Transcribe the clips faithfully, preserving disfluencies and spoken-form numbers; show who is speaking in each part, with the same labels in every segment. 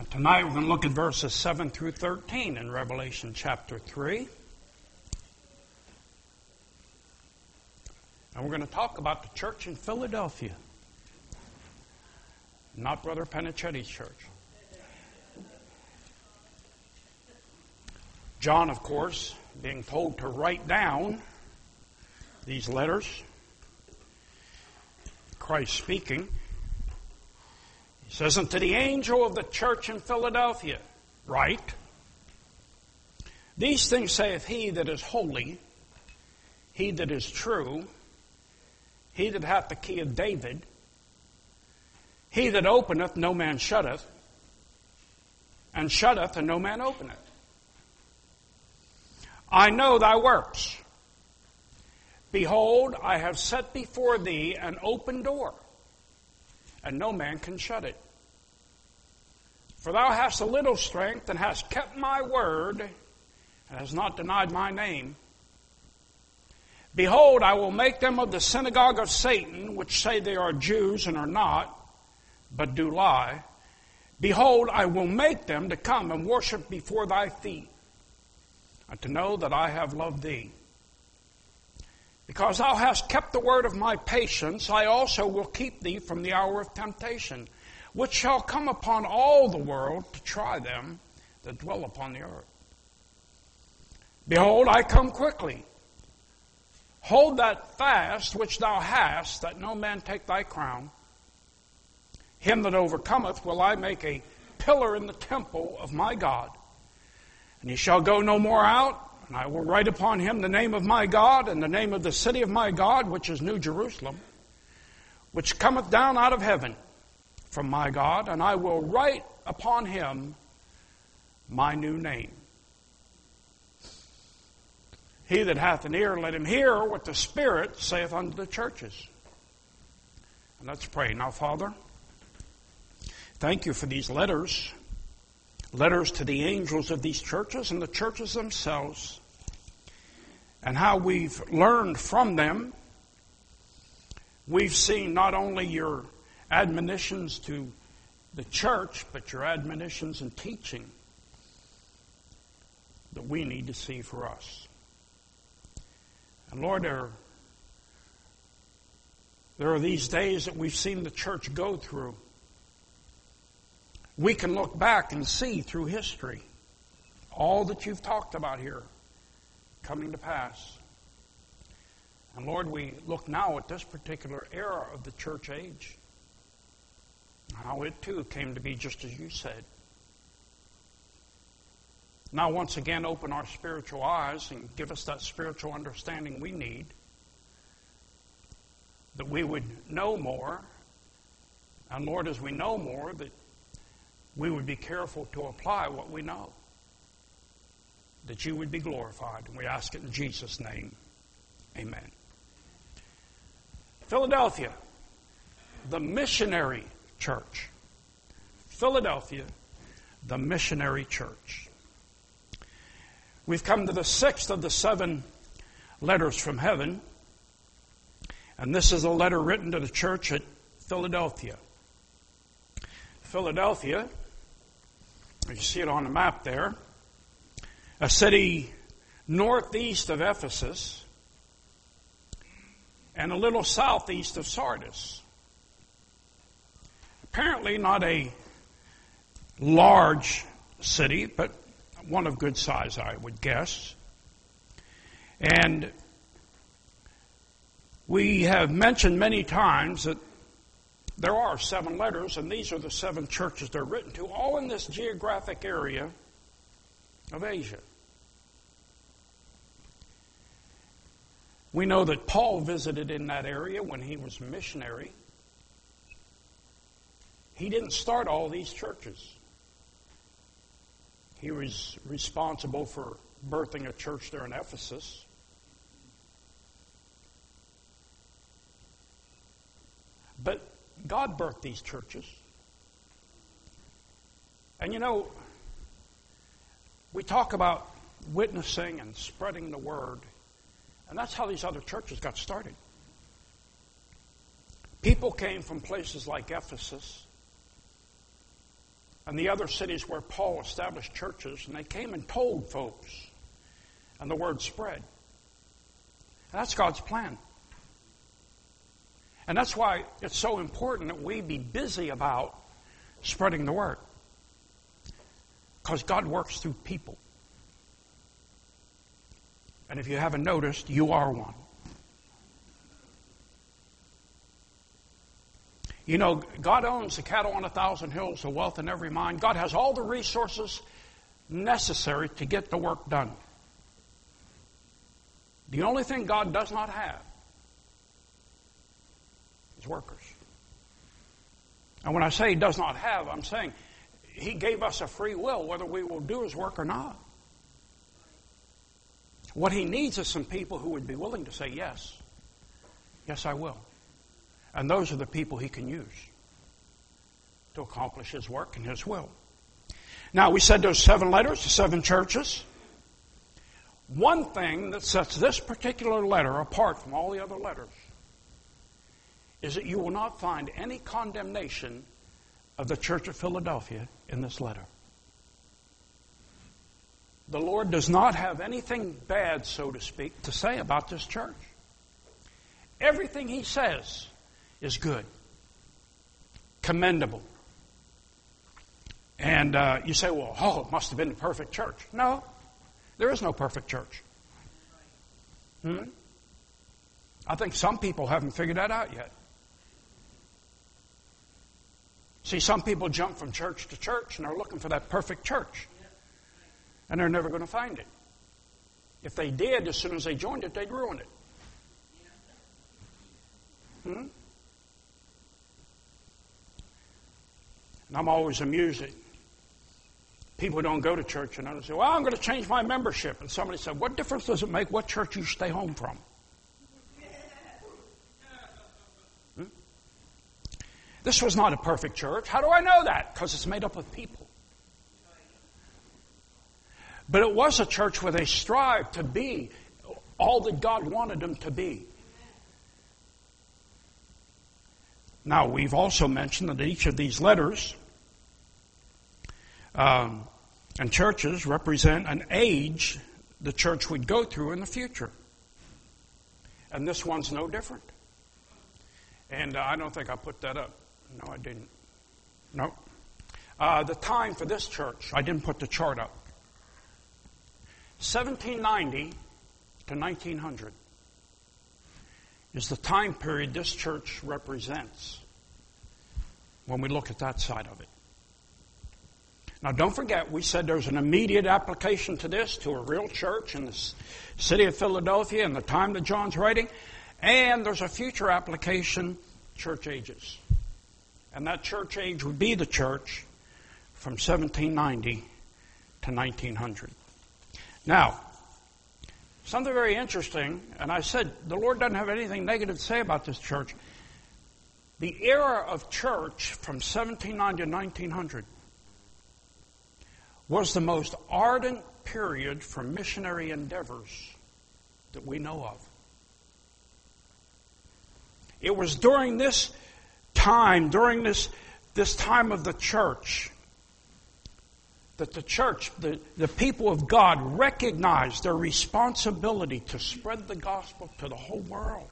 Speaker 1: Tonight we're going to look at verses seven through thirteen in Revelation chapter three. And we're going to talk about the church in Philadelphia. Not Brother Panichetti's church. John, of course, being told to write down these letters. Christ speaking. He says, "Unto the angel of the church in Philadelphia, write, These things saith he that is holy, he that is true, he that hath the key of David, he that openeth, no man shutteth, and shutteth, and no man openeth. I know thy works. Behold, I have set before thee an open door, and no man can shut it. For thou hast a little strength, and hast kept my word, and hast not denied my name. Behold, I will make them of the synagogue of Satan, which say they are Jews and are not, but do lie. Behold, I will make them to come and worship before thy feet, and to know that I have loved thee. Because thou hast kept the word of my patience, I also will keep thee from the hour of temptation, which shall come upon all the world to try them that dwell upon the earth. Behold, I come quickly. Hold that fast which thou hast, that no man take thy crown. Him that overcometh will I make a pillar in the temple of my God. And he shall go no more out, and I will write upon him the name of my God, and the name of the city of my God, which is New Jerusalem, which cometh down out of heaven from my God, and I will write upon him my new name. He that hath an ear, let him hear what the Spirit saith unto the churches." And let's pray. Now, Father, thank you for these letters, letters to the angels of these churches and the churches themselves, and how we've learned from them. We've seen not only your admonitions to the church, but your admonitions and teaching that we need to see for us. And Lord, there, there are these days that we've seen the church go through. We can look back and see through history all that you've talked about here coming to pass. And Lord, we look now at this particular era of the church age, how it too came to be just as you said. Now once again open our spiritual eyes and give us that spiritual understanding we need, that we would know more. And Lord, as we know more, that we would be careful to apply what we know, that you would be glorified. And we ask it in Jesus' name. Amen. Philadelphia, the missionary church. Philadelphia, the missionary church. We've come to the sixth of the seven letters from heaven, and this is a letter written to the church at Philadelphia. Philadelphia, you see it on the map there, a city northeast of Ephesus and a little southeast of Sardis. Apparently not a large city, but one of good size, I would guess. And we have mentioned many times that there are seven letters, and these are the seven churches they're written to, all in this geographic area of Asia. We know that Paul visited in that area when he was a missionary. He didn't start all these churches. He was responsible for birthing a church there in Ephesus. But God birthed these churches. And you know, we talk about witnessing and spreading the word, and that's how these other churches got started. People came from places like Ephesus and the other cities where Paul established churches, and they came and told folks, and the word spread. And that's God's plan. And that's why it's so important that we be busy about spreading the word. Because God works through people. And if you haven't noticed, you are one. You know, God owns the cattle on a thousand hills, the wealth in every mine. God has all the resources necessary to get the work done. The only thing God does not have is workers. And when I say He does not have, I'm saying He gave us a free will whether we will do His work or not. What He needs is some people who would be willing to say, yes, yes, I will. And those are the people He can use to accomplish His work and His will. Now, we said there's seven letters to seven churches. One thing that sets this particular letter apart from all the other letters is that you will not find any condemnation of the Church of Philadelphia in this letter. The Lord does not have anything bad, so to speak, to say about this church. Everything He says is good, commendable. And uh, you say, well, oh, it must have been the perfect church. No, there is no perfect church. Hmm? I think some people haven't figured that out yet. See, some people jump from church to church and they're looking for that perfect church. And they're never going to find it. If they did, as soon as they joined it, they'd ruin it. Hmm? And I'm always amused at people who don't go to church and others say, well, I'm going to change my membership. And somebody said, what difference does it make what church you stay home from? Hmm? This was not a perfect church. How do I know that? Because it's made up of people. But it was a church where they strived to be all that God wanted them to be. Now, we've also mentioned that each of these letters um, and churches represent an age the church would go through in the future. And this one's no different. And uh, I don't think I put that up. No, I didn't. No. Uh, the time for this church, I didn't put the chart up. seventeen ninety to nineteen hundred is the time period this church represents when we look at that side of it. Now, don't forget, we said there's an immediate application to this, to a real church in the city of Philadelphia in the time that John's writing, and there's a future application, church ages. And that church age would be the church from seventeen ninety to nineteen hundred. Now, something very interesting, and I said the Lord doesn't have anything negative to say about this church. The era of church from seventeen ninety to nineteen hundred was the most ardent period for missionary endeavors that we know of. It was during this time, during this, this time of the church, that the church, the, the people of God recognized their responsibility to spread the gospel to the whole world.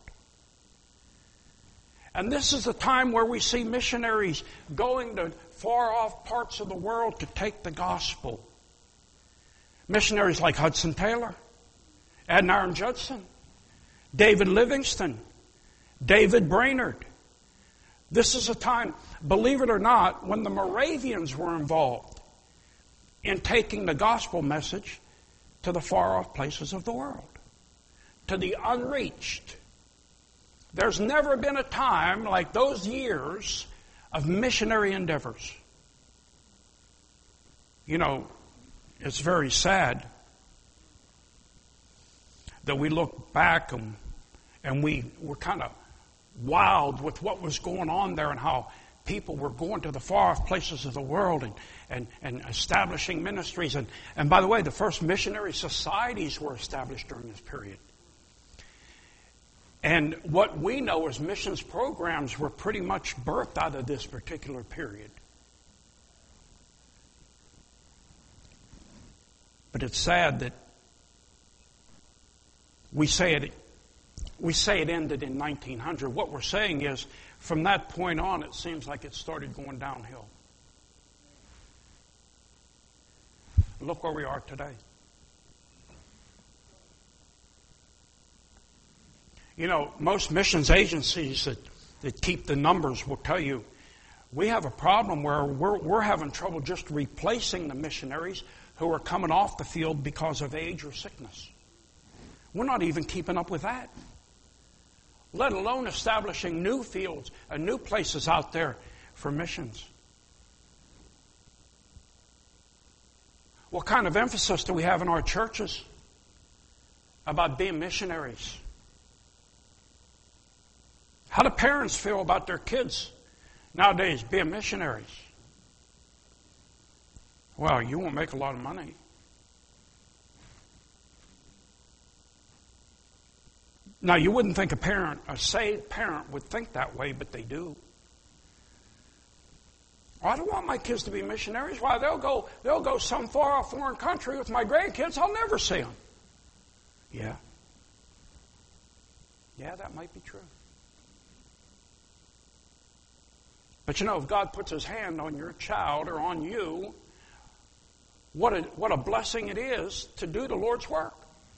Speaker 1: And this is the time where we see missionaries going to far-off parts of the world to take the gospel. Missionaries like Hudson Taylor, Adoniram Judson, David Livingston, David Brainerd. This is a time, believe it or not, when the Moravians were involved in taking the gospel message to the far-off places of the world, to the unreached. There's never been a time like those years of missionary endeavors. You know, it's very sad that we look back and, and we were kind of wowed with what was going on there and how people were going to the far-off places of the world and, and, and establishing ministries. And, and by the way, the first missionary societies were established during this period. And what we know as missions programs were pretty much birthed out of this particular period. But it's sad that we say it, we say it ended in nineteen hundred. What we're saying is, from that point on, it seems like it started going downhill. Look where we are today. You know, most missions agencies that, that keep the numbers will tell you, we have a problem where we're, we're having trouble just replacing the missionaries who are coming off the field because of age or sickness. We're not even keeping up with that, let alone establishing new fields and new places out there for missions. What kind of emphasis do we have in our churches about being missionaries? How do parents feel about their kids nowadays being missionaries? Well, you won't make a lot of money. Now, you wouldn't think a parent, a saved parent, would think that way, but they do. I don't want my kids to be missionaries. Why, they'll go, they'll go some far off foreign country with my grandkids. I'll never see them. Yeah. Yeah, that might be true. But you know, if God puts His hand on your child or on you, what a, what a blessing it is to do the Lord's work.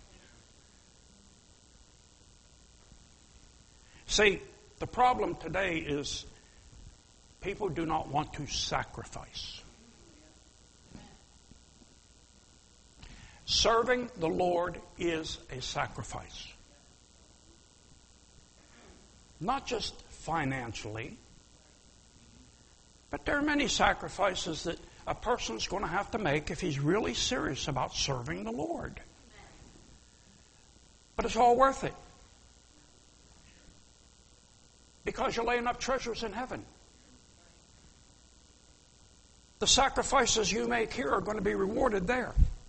Speaker 1: See, the problem today is people do not want to sacrifice. Serving the Lord is a sacrifice. Not just financially, but there are many sacrifices that a person's going to have to make if he's really serious about serving the Lord. But it's all worth it. Because you're laying up treasures in heaven. The sacrifices you make here are going to be rewarded there.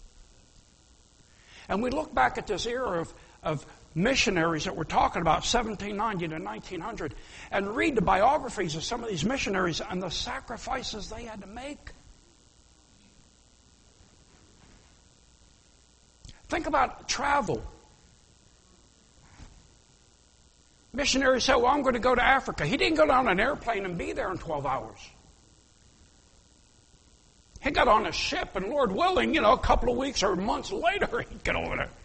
Speaker 1: And we look back at this era of, of missionaries that we're talking about, seventeen ninety to nineteen hundred, and read the biographies of some of these missionaries and the sacrifices they had to make. Think about travel. Missionaries said, well, I'm going to go to Africa. He didn't go down an airplane and be there in twelve hours. He got on a ship, and Lord willing, you know, a couple of weeks or months later, he'd get over there.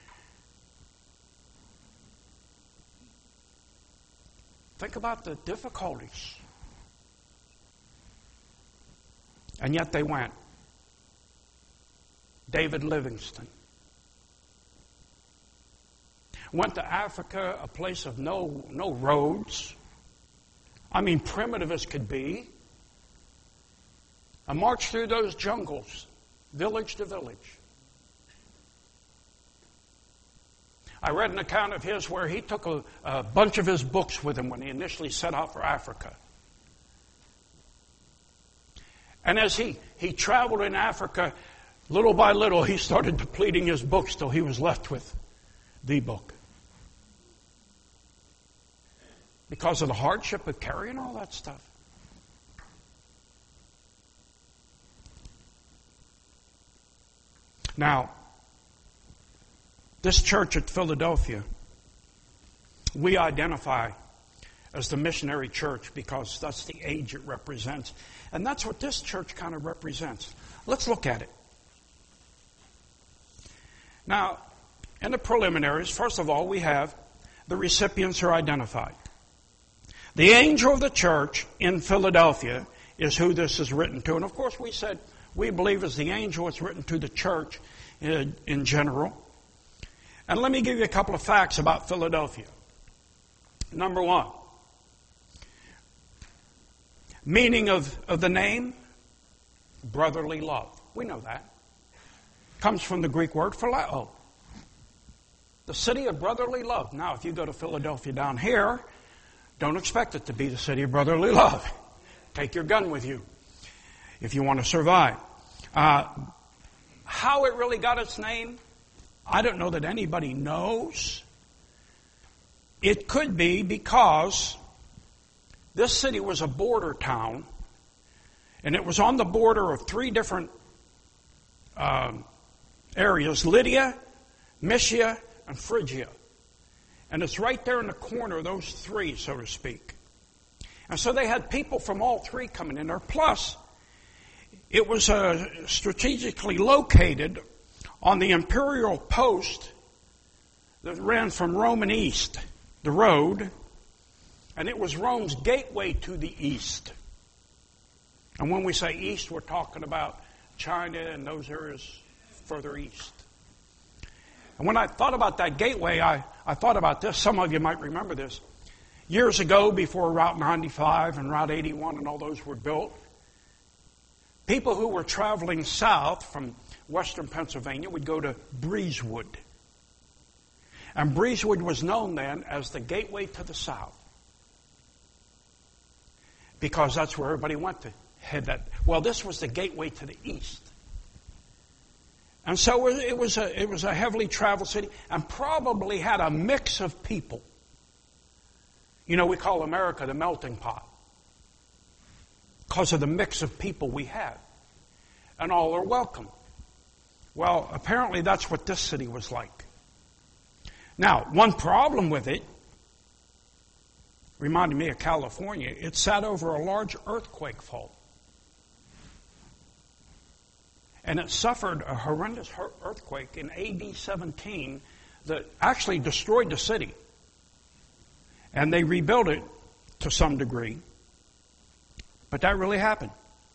Speaker 1: Think about the difficulties. And yet they went. David Livingstone went to Africa, a place of no, no roads. I mean, primitive as could be. I marched through those jungles, village to village. I read an account of his where he took a, a bunch of his books with him when he initially set out for Africa. And as he, he traveled in Africa, little by little, he started depleting his books till he was left with the book. Because of the hardship of carrying all that stuff. Now, this church at Philadelphia, we identify as the missionary church because that's the age it represents. And that's what this church kind of represents. Let's look at it. Now, in the preliminaries, first of all, we have the recipients are identified. The angel of the church in Philadelphia is who this is written to. And of course, we said we believe as the angel it's written to the church in, in general. And let me give you a couple of facts about Philadelphia. Number one, meaning of, of the name, brotherly love. We know that. Comes from the Greek word phileo. The city of brotherly love. Now, if you go to Philadelphia down here, don't expect it to be the city of brotherly love. Take your gun with you if you want to survive. Uh, how it really got its name, I don't know that anybody knows. It could be because this city was a border town, and it was on the border of three different um, areas, Lydia, Mysia, and Phrygia. And it's right there in the corner of those three, so to speak. And so they had people from all three coming in there. Plus, it was uh, strategically located on the imperial post that ran from Rome and east, the road, and it was Rome's gateway to the east. And when we say east, we're talking about China and those areas further east. And when I thought about that gateway, I, I thought about this. Some of you might remember this. Years ago, before Route ninety-five and Route eighty-one and all those were built, people who were traveling south from western Pennsylvania would go to Breezewood. And Breezewood was known then as the gateway to the south, because that's where everybody went to head that. Well, this was the gateway to the east. And so it was a, it was a heavily traveled city and probably had a mix of people. You know, we call America the melting pot because of the mix of people we had. And all are welcome. Well, apparently that's what this city was like. Now, one problem with it, reminded me of California, it sat over a large earthquake fault. And it suffered a horrendous earthquake in A D seventeen that actually destroyed the city. And they rebuilt it to some degree. But that really happened.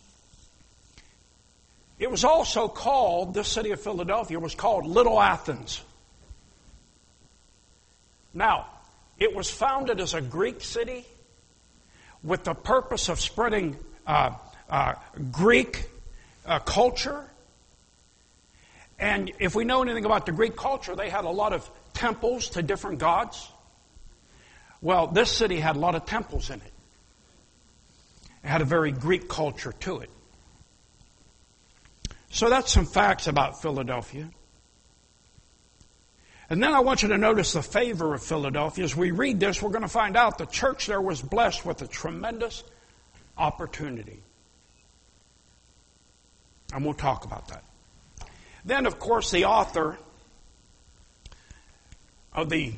Speaker 1: It was also called, this city of Philadelphia was called Little Athens. Now, it was founded as a Greek city with the purpose of spreading uh, uh, Greek uh, culture. And if we know anything about the Greek culture, they had a lot of temples to different gods. Well, this city had a lot of temples in it. It had a very Greek culture to it. So that's some facts about Philadelphia. And then I want you to notice the favor of Philadelphia. As we read this, we're going to find out the church there was blessed with a tremendous opportunity. And we'll talk about that. Then, of course, the author of the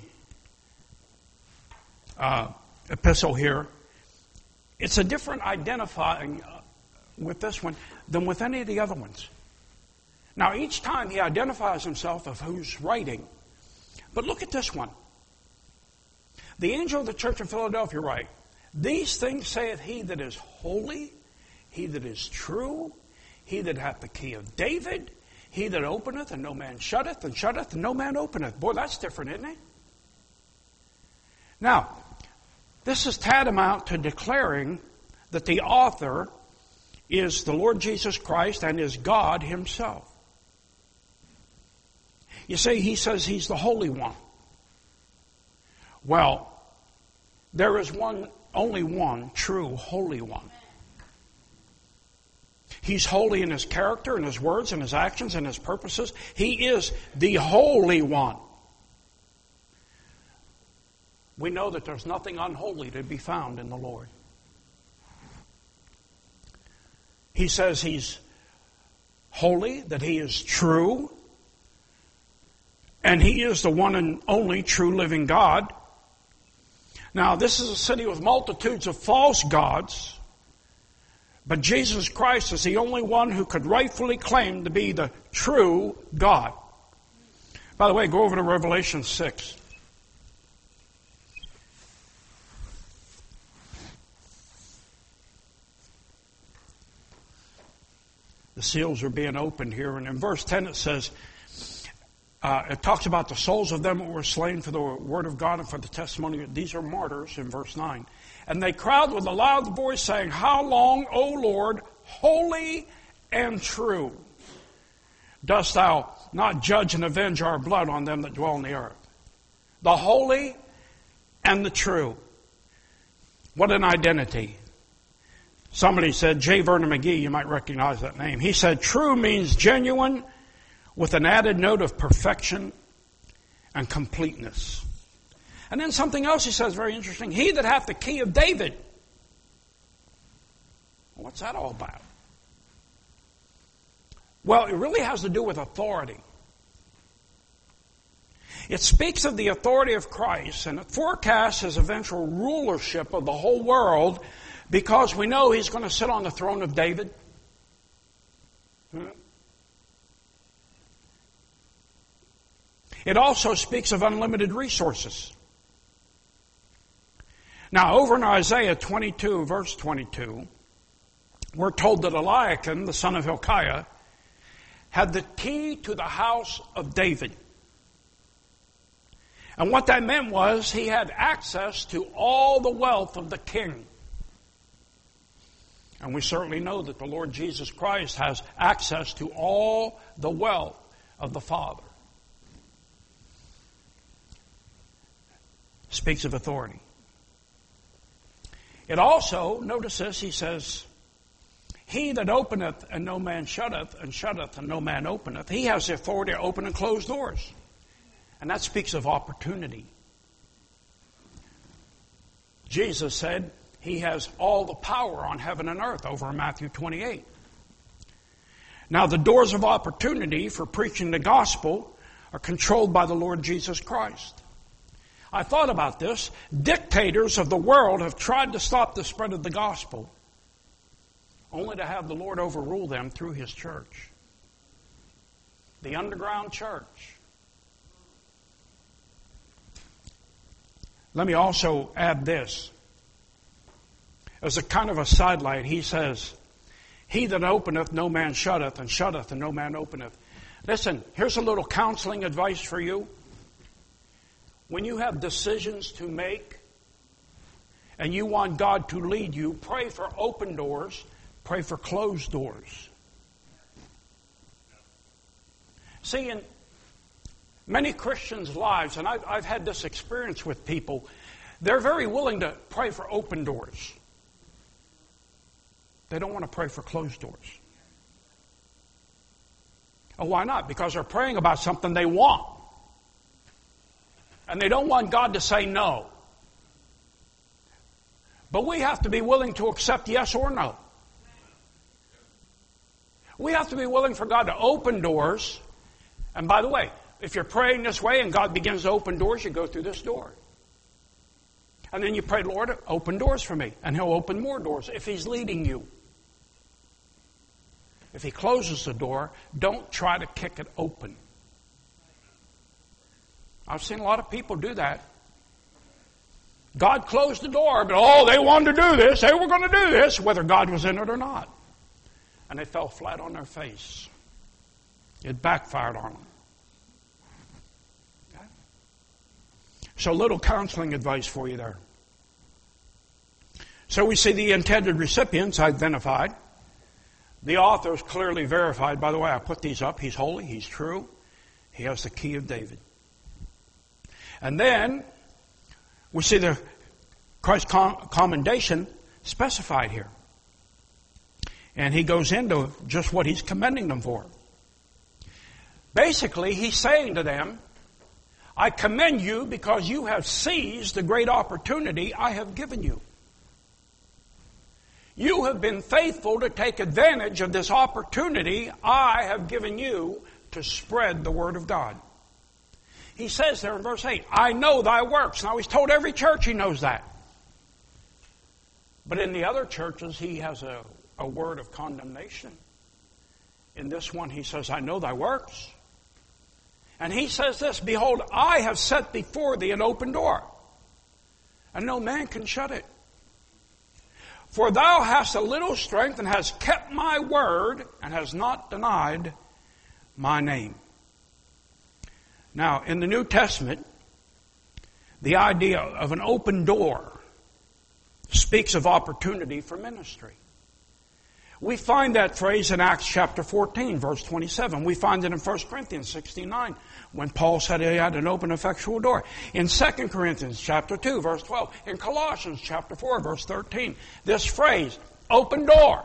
Speaker 1: uh, epistle here, it's a different identifying uh, with this one than with any of the other ones. Now, each time he identifies himself of who's writing. But look at this one. The angel of the church of Philadelphia write, "These things saith he that is holy, he that is true, he that hath the key of David, he that openeth and no man shutteth, and shutteth and no man openeth." Boy, that's different, isn't it? Now, this is tantamount to declaring that the author is the Lord Jesus Christ and is God himself. You see, he says he's the Holy One. Well, there is one, only one true Holy One. He's holy in his character, in his words, in his actions, in his purposes. He is the Holy One. We know that there's nothing unholy to be found in the Lord. He says he's holy, that he is true, and he is the one and only true living God. Now, this is a city with multitudes of false gods, but Jesus Christ is the only one who could rightfully claim to be the true God. By the way, go over to Revelation six. The seals are being opened here, and in verse ten it says, Uh, it talks about the souls of them that were slain for the word of God and for the testimony. These are martyrs in verse nine. "And they cried with a loud voice, saying, How long, O Lord, holy and true, dost thou not judge and avenge our blood on them that dwell on the earth?" The holy and the true. What an identity. Somebody said, J. Vernon McGee, you might recognize that name. He said, "True means genuine, with an added note of perfection and completeness." And then something else he says very interesting. "He that hath the key of David." Well, what's that all about? Well, it really has to do with authority. It speaks of the authority of Christ, and it forecasts his eventual rulership of the whole world, because we know he's going to sit on the throne of David. It also speaks of unlimited resources. Now, over in Isaiah twenty-two, verse twenty-two, we're told that Eliakim, the son of Hilkiah, had the key to the house of David. And what that meant was he had access to all the wealth of the king. And we certainly know that the Lord Jesus Christ has access to all the wealth of the Father. Speaks of authority. It also, notice this, he says, he that openeth and no man shutteth, and shutteth and no man openeth, he has the authority to open and close doors. And that speaks of opportunity. Jesus said he has all the power on heaven and earth, over in Matthew twenty-eight. Now, the doors of opportunity for preaching the gospel are controlled by the Lord Jesus Christ. I thought about this. Dictators of the world have tried to stop the spread of the gospel, only to have the Lord overrule them through his church. The underground church. Let me also add this. As a kind of a sidelight, he says, he that openeth, no man shutteth, and shutteth, and no man openeth. Listen, here's a little counseling advice for you. When you have decisions to make, and you want God to lead you, pray for open doors, pray for closed doors. See, in many Christians' lives, and I've, I've had this experience with people, they're very willing to pray for open doors. They don't want to pray for closed doors. Oh, why not? Because they're praying about something they want. And they don't want God to say no. But we have to be willing to accept yes or no. We have to be willing for God to open doors. And by the way, if you're praying this way and God begins to open doors, you go through this door. And then you pray, Lord, open doors for me. And he'll open more doors if he's leading you. If he closes the door, don't try to kick it open. I've seen a lot of people do that. God closed the door, but oh, they wanted to do this. They were going to do this, whether God was in it or not. And they fell flat on their face. It backfired on them. Okay? So, little counseling advice for you there. So we see the intended recipients identified. The authors clearly verified. By the way, I put these up. He's holy. He's true. He has the key of David. And then we see the Christ's commendation specified here. And he goes into just what he's commending them for. Basically, he's saying to them, I commend you because you have seized the great opportunity I have given you. You have been faithful to take advantage of this opportunity I have given you to spread the Word of God. He says there in verse eight, I know thy works. Now he's told every church he knows that. But in the other churches he has a, a word of condemnation. In this one he says, I know thy works. And he says this, behold, I have set before thee an open door, and no man can shut it. For thou hast a little strength, and hast kept my word, and hast not denied my name. Now, in the New Testament, the idea of an open door speaks of opportunity for ministry. We find that phrase in Acts chapter fourteen, verse twenty-seven. We find it in First Corinthians sixteen nine, when Paul said he had an open, effectual door. In Second Corinthians chapter two, verse twelve. In Colossians chapter four, verse thirteen. This phrase, open door.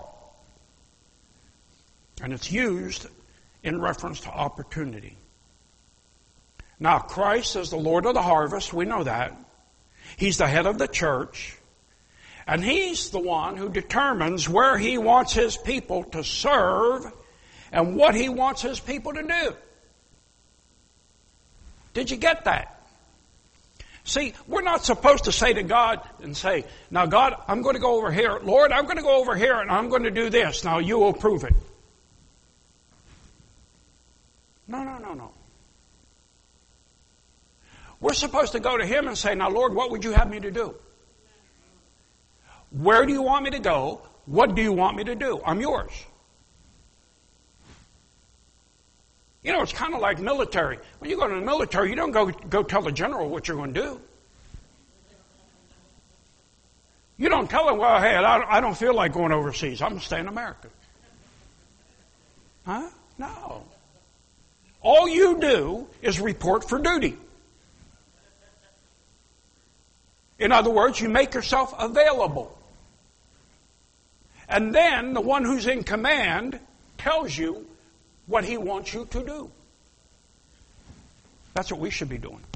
Speaker 1: And it's used in reference to opportunity. Now, Christ is the Lord of the harvest. We know that. He's the head of the church. And he's the one who determines where he wants his people to serve and what he wants his people to do. Did you get that? See, we're not supposed to say to God and say, now God, I'm going to go over here. Lord, I'm going to go over here and I'm going to do this. Now you will prove it. No, no, no, no. We're supposed to go to Him and say, now Lord, what would you have me to do? Where do you want me to go? What do you want me to do? I'm yours. You know, it's kind of like military. When you go to the military, you don't go, go tell the general what you're going to do. You don't tell him, well, hey, I don't feel like going overseas. I'm going to stay in America. Huh? No. All you do is report for duty. In other words, you make yourself available. And then the one who's in command tells you what he wants you to do. That's what we should be doing.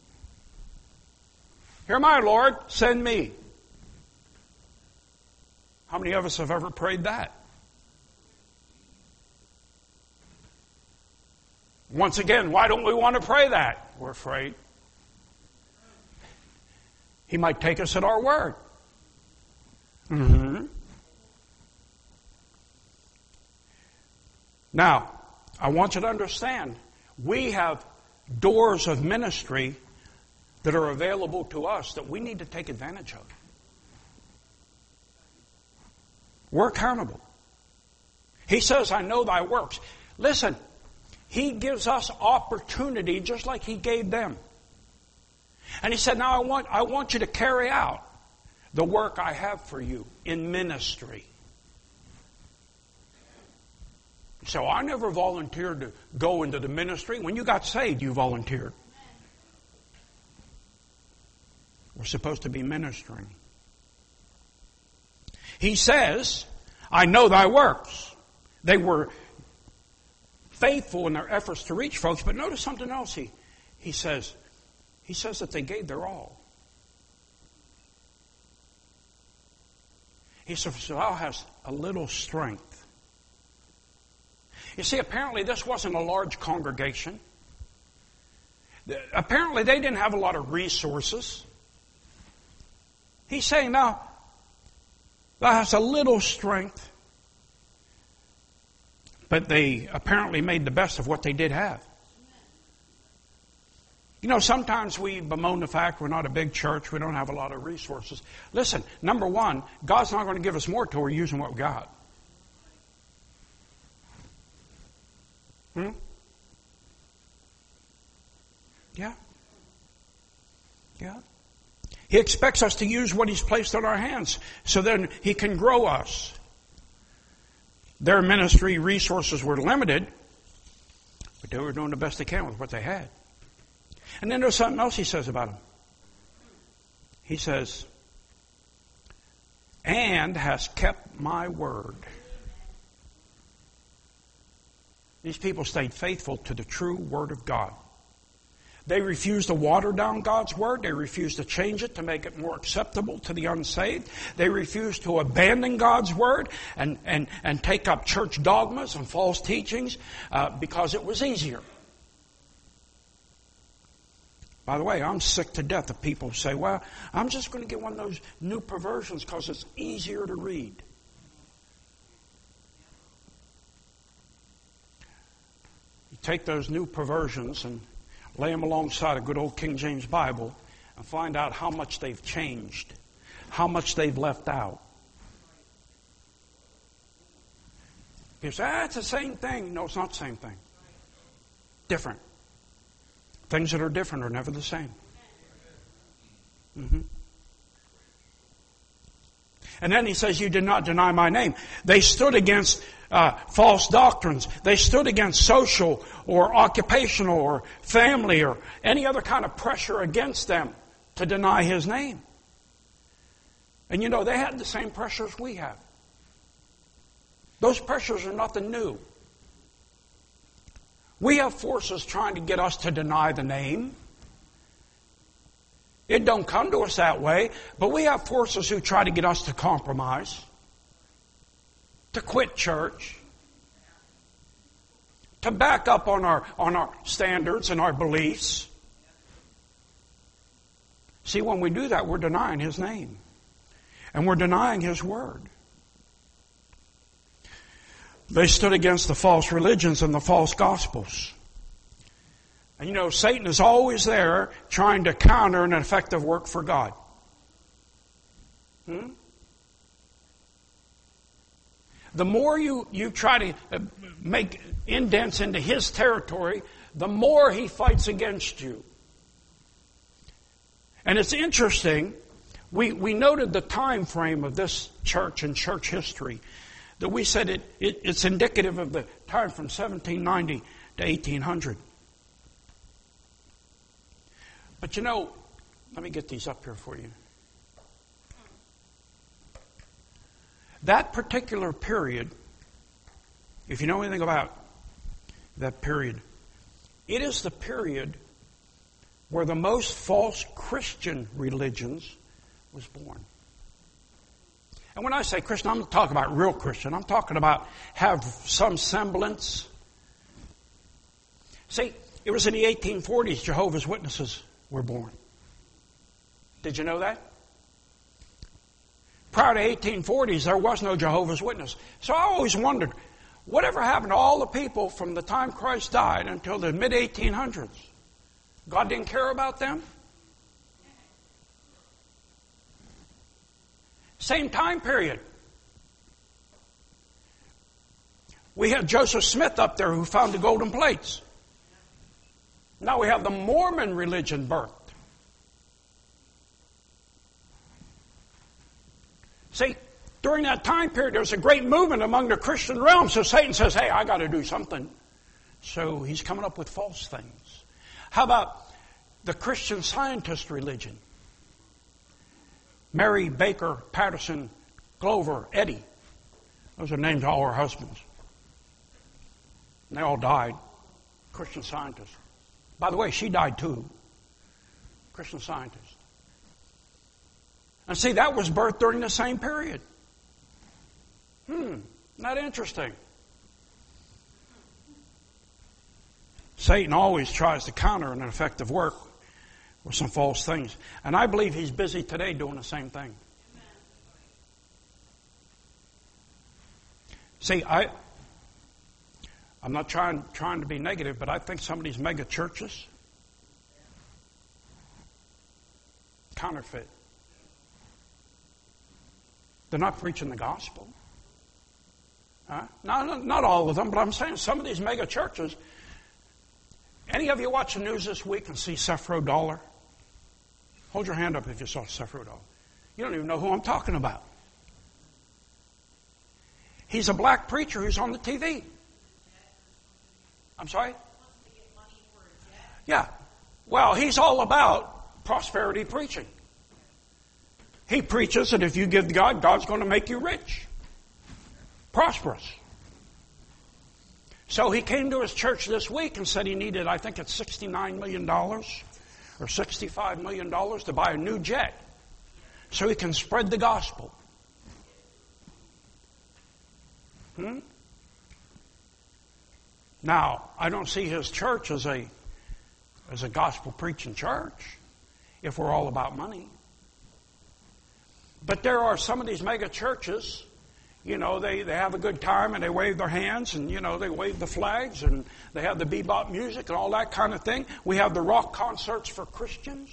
Speaker 1: Here am I, Lord, send me. How many of us have ever prayed that? Once again, why don't we want to pray that? We're afraid. He might take us at our word. Mm-hmm. Now, I want you to understand, we have doors of ministry that are available to us that we need to take advantage of. We're accountable. He says, I know thy works. Listen, He gives us opportunity just like He gave them. And He said, now I want, I want you to carry out the work I have for you in ministry. So I never volunteered to go into the ministry. When you got saved, you volunteered. We're supposed to be ministering. He says, I know thy works. They were faithful in their efforts to reach folks, but notice something else. He, he says, he says that they gave their all. He says, thou hast a little strength. You see, apparently this wasn't a large congregation. Apparently they didn't have a lot of resources. He's saying, now, thou hast a little strength. But they apparently made the best of what they did have. You know, sometimes we bemoan the fact we're not a big church, we don't have a lot of resources. Listen, number one, God's not going to give us more till we're using what we got. Hmm? Yeah. Yeah. He expects us to use what He's placed in our hands so then He can grow us. Their ministry resources were limited, but they were doing the best they can with what they had. And then there's something else He says about them. He says, and has kept my word. These people stayed faithful to the true Word of God. They refused to water down God's Word. They refused to change it to make it more acceptable to the unsaved. They refused to abandon God's Word and, and, and take up church dogmas and false teachings uh, because it was easier. By the way, I'm sick to death of people who say, well, I'm just going to get one of those new perversions because it's easier to read. Take those new perversions and lay them alongside a good old King James Bible and find out how much they've changed, how much they've left out. People say, ah, it's the same thing. No, it's not the same thing. Different. Things that are different are never the same. Mm-hmm. And then he says, you did not deny my name. They stood against uh, false doctrines. They stood against social or occupational or family or any other kind of pressure against them to deny His name. And you know, they had the same pressures we have. Those pressures are nothing new. We have forces trying to get us to deny the name. It don't come to us that way, but we have forces who try to get us to compromise, to quit church, to back up on our on our standards and our beliefs. See, when we do that, we're denying His name. And we're denying His word. They stood against the false religions and the false gospels. And you know, Satan is always there trying to counter an effective work for God. Hmm? The more you, you try to make indents into his territory, the more he fights against you. And it's interesting, we, we noted the time frame of this church and church history, that we said it, it it's indicative of the time from seventeen ninety to eighteen hundred. But you know, let me get these up here for you. That particular period, if you know anything about that period, it is the period where the most false Christian religions was born. And when I say Christian, I'm not talking about real Christian. I'm talking about have some semblance. See, it was in the eighteen forties Jehovah's Witnesses were born. Did you know that? Prior to eighteen forties, there was no Jehovah's Witness. So I always wondered, whatever happened to all the people from the time Christ died until the mid eighteen hundreds? God didn't care about them? Same time period. We had Joseph Smith up there who found the golden plates. Now we have the Mormon religion birthed. See, during that time period, there was a great movement among the Christian realm. So Satan says, hey, I got to do something. So he's coming up with false things. How about the Christian Scientist religion? Mary Baker Patterson Glover Eddy. Those are names of all her husbands. And they all died. Christian Scientists. By the way, she died too. Christian Scientist. And see, that was birthed during the same period. Hmm, not interesting. Satan always tries to counter an effective work with some false things. And I believe he's busy today doing the same thing. See, I, I'm not trying, trying to be negative, but I think some of these mega churches, counterfeit. They're not preaching the gospel. Huh? Not, not all of them, but I'm saying some of these mega churches. Any of you watch the news this week and see Sefro Dollar? Hold your hand up if you saw Sefro Dollar. You don't even know who I'm talking about. He's a black preacher who's on the T V. I'm sorry? Yeah. Well, he's all about prosperity preaching. He preaches that if you give to God, God's going to make you rich. Prosperous. So he came to his church this week and said he needed, I think it's sixty-nine million dollars or sixty-five million dollars to buy a new jet so he can spread the gospel. Hmm? Now, I don't see his church as a, as a gospel preaching church if we're all about money. But there are some of these mega churches, you know, they, they have a good time and they wave their hands and, you know, they wave the flags and they have the bebop music and all that kind of thing. We have the rock concerts for Christians.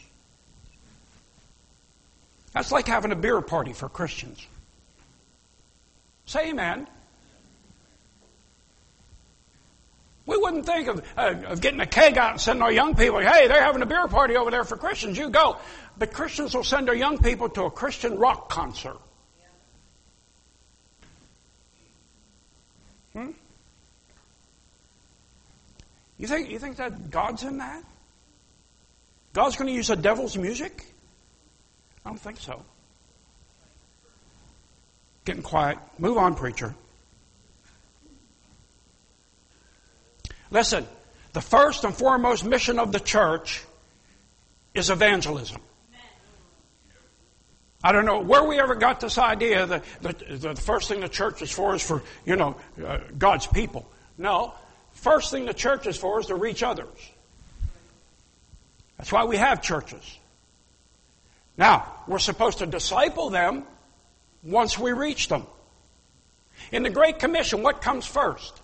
Speaker 1: That's like having a beer party for Christians. Say amen. We wouldn't think of, uh, of getting a keg out and sending our young people, hey, they're having a beer party over there for Christians, you go. But Christians will send their young people to a Christian rock concert. Hmm? You think, you think that God's in that? God's going to use the devil's music? I don't think so. Getting quiet. Move on, preacher. Listen, the first and foremost mission of the church is evangelism. I don't know where we ever got this idea that, that the first thing the church is for is for, you know, uh, God's people. No, first thing the church is for is to reach others. That's why we have churches. Now, we're supposed to disciple them once we reach them. In the Great Commission, what comes first?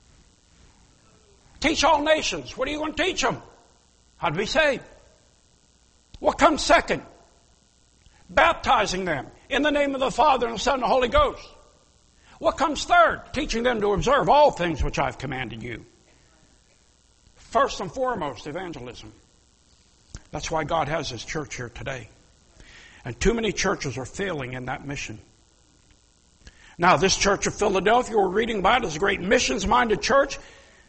Speaker 1: Teach all nations. What are you going to teach them? How to be saved. What comes second? Baptizing them in the name of the Father and the Son and the Holy Ghost. What comes third? Teaching them to observe all things which I've commanded you. First and foremost, evangelism. That's why God has His church here today. And too many churches are failing in that mission. Now, this church of Philadelphia we're reading about is a great missions-minded church.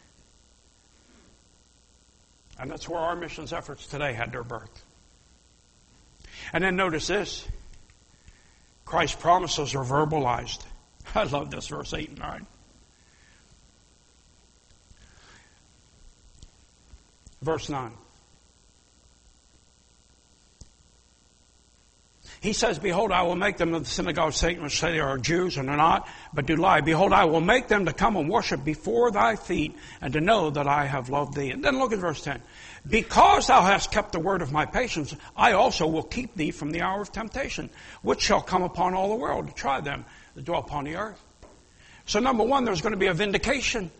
Speaker 1: And that's where our missions efforts today had their birth. And then notice this. Christ's promises are verbalized. I love this, verse eight and nine. Verse nine. He says, behold, I will make them of the synagogue of Satan, which say they are Jews and are not, but do lie. Behold, I will make them to come and worship before thy feet, and to know that I have loved thee. And then look at verse ten. Because thou hast kept the word of my patience, I also will keep thee from the hour of temptation, which shall come upon all the world to try them that dwell upon the earth. So number one, there's going to be a vindication.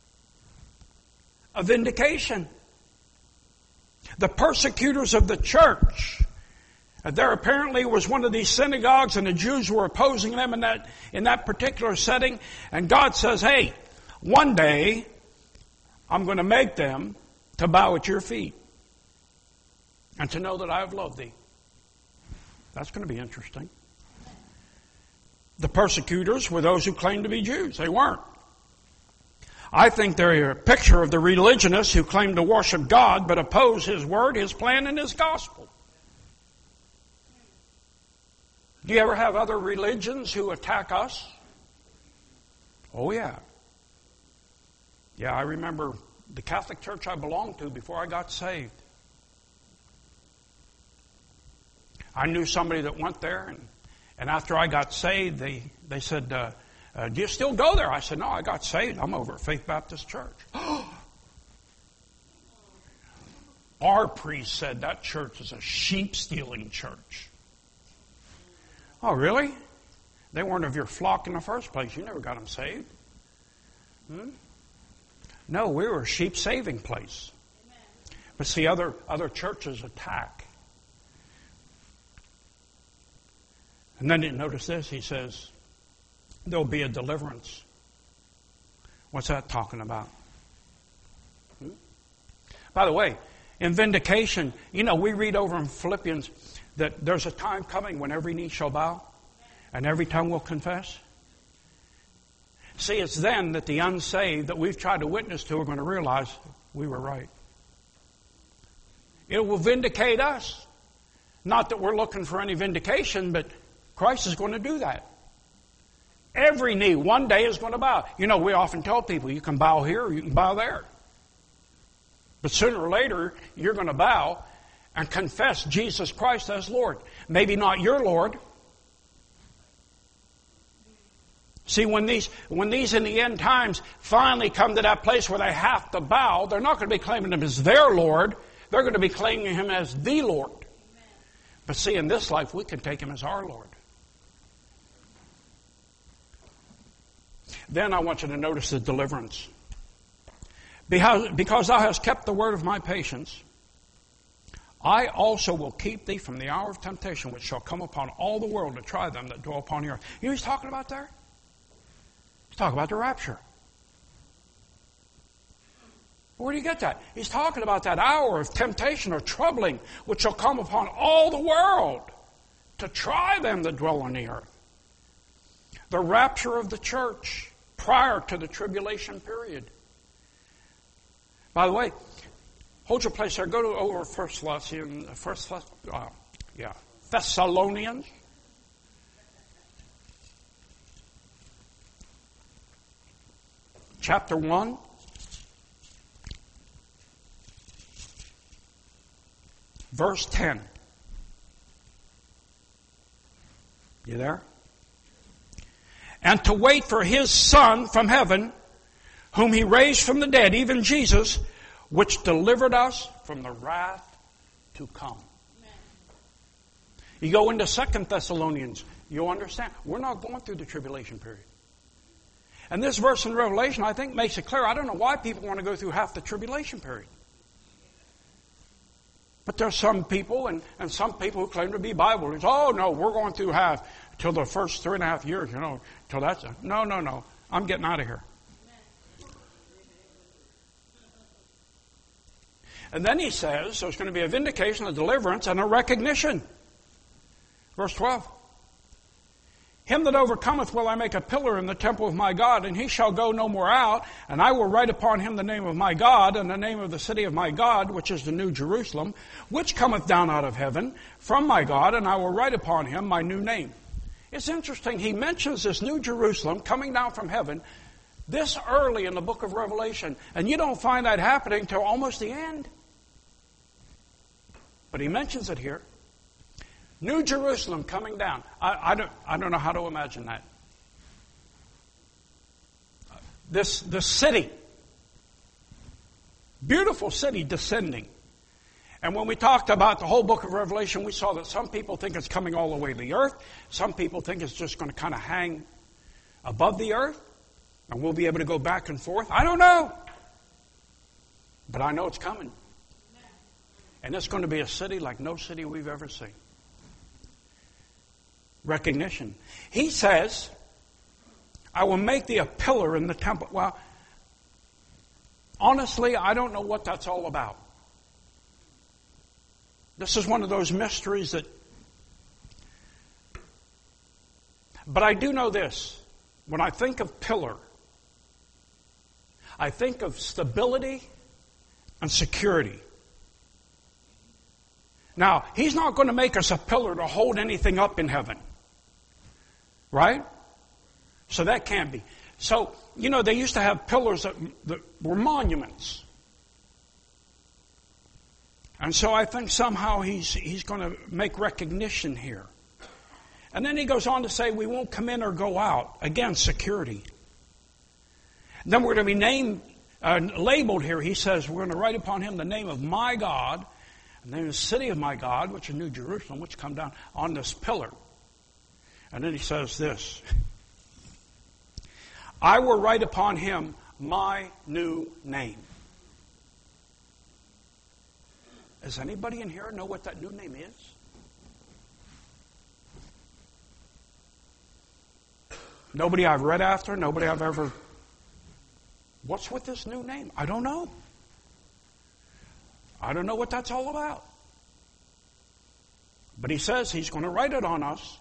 Speaker 1: A vindication. The persecutors of the church. There apparently was one of these synagogues, and the Jews were opposing them in that, in that particular setting. And God says, hey, one day I'm going to make them to bow at your feet and to know that I have loved thee. That's going to be interesting. The persecutors were those who claimed to be Jews. They weren't. I think they're a picture of the religionists who claim to worship God but oppose His word, His plan, and His gospel. Do you ever have other religions who attack us? Oh, yeah. Yeah, I remember the Catholic Church I belonged to before I got saved. I knew somebody that went there, and, and after I got saved, they, they said, uh, uh, do you still go there? I said, no, I got saved. I'm over at Faith Baptist Church. Our priest said that church is a sheep-stealing church. Oh, really? They weren't of your flock in the first place. You never got them saved. Hmm? No, we were a sheep-saving place. Amen. But see, other, other churches attack. And then you notice this. He says, there'll be a deliverance. What's that talking about? Hmm? By the way, in vindication, you know, we read over in Philippians that there's a time coming when every knee shall bow and every tongue will confess. See, it's then that the unsaved that we've tried to witness to are going to realize we were right. It will vindicate us. Not that we're looking for any vindication, but Christ is going to do that. Every knee one day is going to bow. You know, we often tell people you can bow here or you can bow there. But sooner or later, you're going to bow and confess Jesus Christ as Lord. Maybe not your Lord. See, when these, when these in the end times finally come to that place where they have to bow, they're not going to be claiming Him as their Lord. They're going to be claiming Him as the Lord. Amen. But see, in this life, we can take Him as our Lord. Then I want you to notice the deliverance. Because, because thou hast kept the word of my patience, I also will keep thee from the hour of temptation which shall come upon all the world to try them that dwell upon the earth. You know what he's talking about there? He's talking about the rapture. Where do you get that? He's talking about that hour of temptation or troubling which shall come upon all the world to try them that dwell on the earth. The rapture of the church prior to the tribulation period. By the way, hold your place there. Go to over First Thessalonians, First, uh, yeah, Thessalonians, chapter one, verse ten. You there? And to wait for His Son from heaven, whom He raised from the dead, even Jesus, which delivered us from the wrath to come. Amen. You go into Second Thessalonians, you'll understand. We're not going through the tribulation period. And this verse in Revelation, I think, makes it clear. I don't know why people want to go through half the tribulation period. But there's some people, and, and some people who claim to be Bible readers. Oh, no, we're going through half till the first three and a half years, you know, till that's... A, no, no, no. I'm getting out of here. And then he says there's going to be a vindication, a deliverance, and a recognition. Verse twelve. Him that overcometh will I make a pillar in the temple of my God, and he shall go no more out, and I will write upon him the name of my God, and the name of the city of my God, which is the New Jerusalem, which cometh down out of heaven from my God, and I will write upon him my new name. It's interesting, he mentions this New Jerusalem coming down from heaven this early in the book of Revelation, and you don't find that happening till almost the end. But he mentions it here. New Jerusalem coming down. I, I, don't, I don't know how to imagine that. This, this city, beautiful city descending. And when we talked about the whole book of Revelation, we saw that some people think it's coming all the way to the earth. Some people think it's just going to kind of hang above the earth. And we'll be able to go back and forth. I don't know. But I know it's coming. And it's going to be a city like no city we've ever seen. Recognition. He says, I will make thee a pillar in the temple. Well, honestly, I don't know what that's all about. This is one of those mysteries that... But I do know this. When I think of pillar, I think of stability and security. Now, he's not going to make us a pillar to hold anything up in heaven. Right? So that can't be. So, you know, they used to have pillars that, that were monuments. And so I think somehow he's, he's going to make recognition here. And then he goes on to say we won't come in or go out. Again, security. And then we're going to be named, uh, labeled here. He says we're going to write upon him the name of my God, and the name of the city of my God, which is New Jerusalem, which come down on this pillar. And then he says this. I will write upon him my new name. Does anybody in here know what that new name is? Nobody I've read after, nobody I've ever... What's with this new name? I don't know. I don't know what that's all about. But he says he's going to write it on us.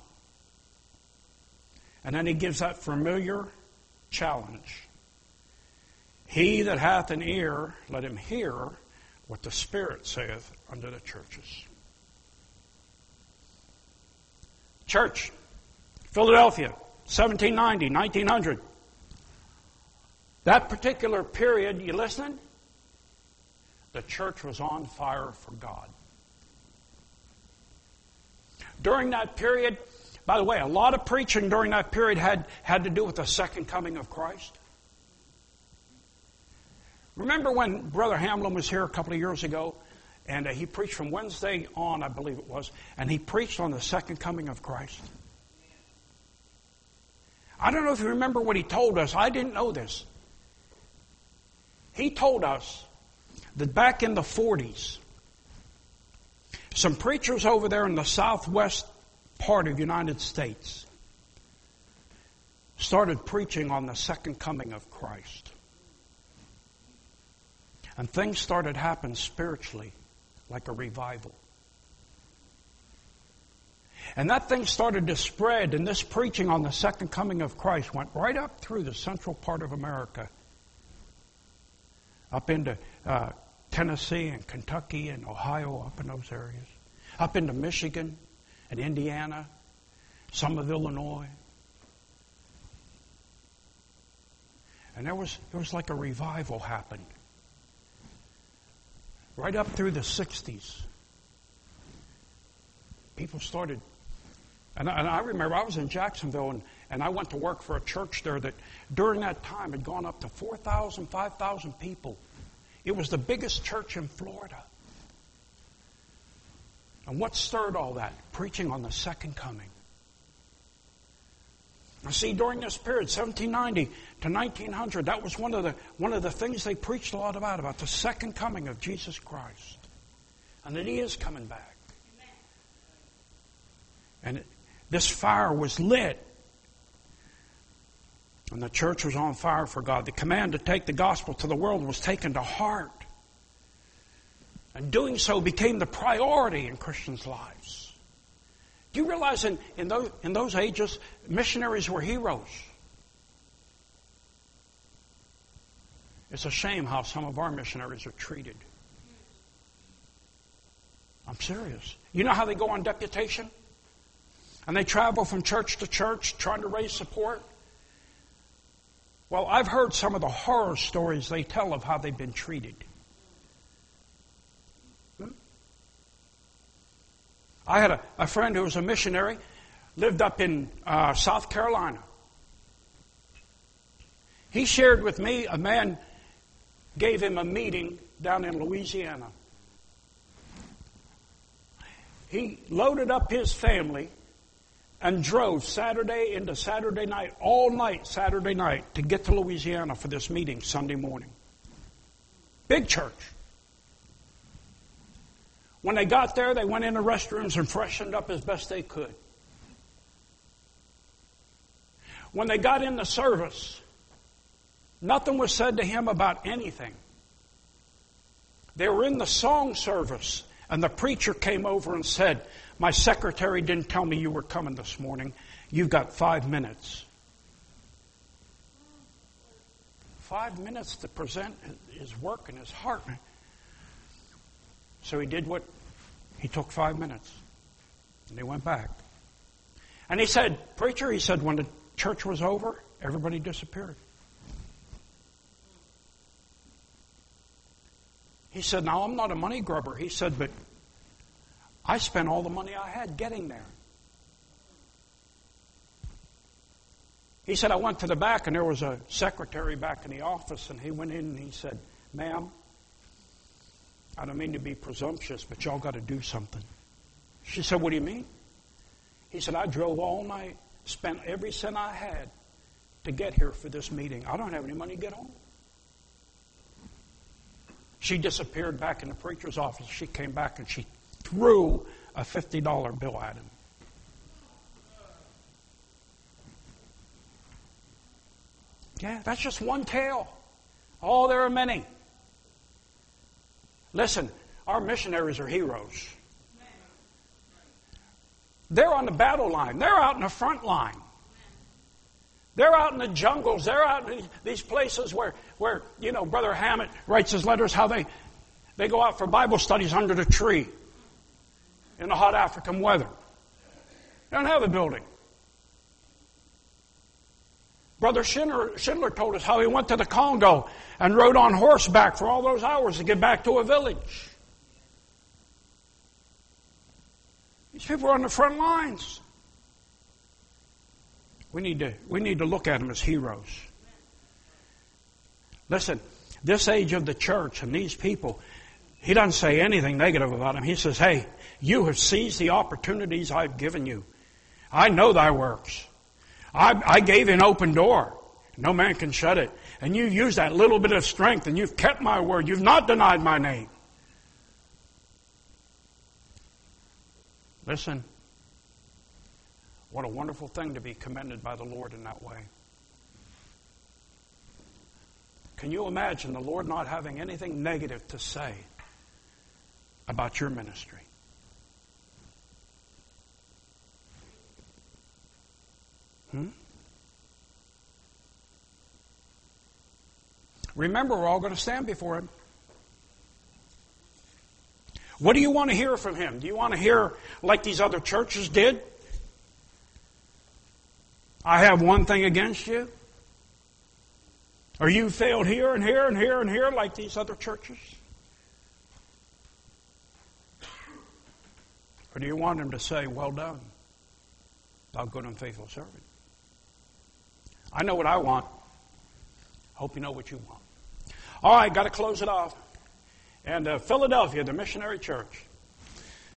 Speaker 1: And then he gives that familiar challenge. He that hath an ear, let him hear what the Spirit saith unto the churches. Church, Philadelphia, seventeen ninety, nineteen hundred. That particular period, you listening? The church was on fire for God. During that period, by the way, a lot of preaching during that period had, had to do with the second coming of Christ. Remember when Brother Hamlin was here a couple of years ago, and uh, he preached from Wednesday on, I believe it was, and he preached on the second coming of Christ. I don't know if you remember what he told us. I didn't know this. He told us that back in the forties, some preachers over there in the southwest part of the United States started preaching on the second coming of Christ. And things started happening spiritually, like a revival. And that thing started to spread, and this preaching on the second coming of Christ went right up through the central part of America, up into uh, Tennessee and Kentucky and Ohio, up in those areas, up into Michigan and Indiana, some of Illinois. And there was, there was like a revival happened. Right up through the sixties. People started, and I, and I remember I was in Jacksonville, and, and I went to work for a church there that during that time had gone up to four thousand, five thousand people. It was the biggest church in Florida. And what stirred all that? Preaching on the second coming. Now see, during this period, seventeen ninety to nineteen hundred, that was one of the one of the things they preached a lot about, about the second coming of Jesus Christ. And that He is coming back. And it, this fire was lit. And the church was on fire for God. The command to take the gospel to the world was taken to heart. And doing so became the priority in Christians' lives. Do you realize in, in, those, in those ages, missionaries were heroes? It's a shame how some of our missionaries are treated. I'm serious. You know how they go on deputation? And they travel from church to church trying to raise support? Well, I've heard some of the horror stories they tell of how they've been treated. Hmm? I had a, a friend who was a missionary, lived up in uh, South Carolina. He shared with me, a man gave him a meeting down in Louisiana. He loaded up his family and drove Saturday into Saturday night, all night Saturday night, to get to Louisiana for this meeting Sunday morning. Big church. When they got there, they went in the restrooms and freshened up as best they could. When they got in the service, nothing was said to him about anything. They were in the song service, and the preacher came over and said, "My secretary didn't tell me you were coming this morning. You've got five minutes." Five minutes to present his work and his heart. So he did what? He took five minutes. And he went back. And he said, "Preacher," he said, "when the church was over, everybody disappeared." He said, "Now, I'm not a money grubber." He said, "But I spent all the money I had getting there." He said, "I went to the back and there was a secretary back in the office, and he went in and he said, 'Ma'am, I don't mean to be presumptuous, but y'all got to do something.' She said, 'What do you mean?' He said, 'I drove all night, spent every cent I had to get here for this meeting. I don't have any money to get home.' She disappeared back in the preacher's office. She came back and she threw a fifty dollar bill at him. Yeah, that's just one tale. Oh, there are many. Listen, our missionaries are heroes. They're on the battle line. They're out in the front line. They're out in the jungles. They're out in these places where, where you know, Brother Hammett writes his letters, how they, they go out for Bible studies under the tree in the hot African weather. They don't have a building. Brother Schindler, Schindler told us how he went to the Congo and rode on horseback for all those hours to get back to a village. These people are on the front lines. We need to, we need to look at them as heroes. Listen, this age of the church and these people, he doesn't say anything negative about them. He says, "Hey, you have seized the opportunities I've given you. I know thy works. I, I gave an open door. No man can shut it. And you used that little bit of strength and you've kept my word. You've not denied my name." Listen, what a wonderful thing to be commended by the Lord in that way. Can you imagine the Lord not having anything negative to say about your ministry? Hmm? Remember, we're all going to stand before Him. What do you want to hear from Him? Do you want to hear like these other churches did? "I have one thing against you"? Or "You failed here and here and here and here," like these other churches? Or do you want Him to say, "Well done, thou good and faithful servant"? I know what I want. Hope you know what you want. All right, got to close it off. And uh, Philadelphia, the missionary church.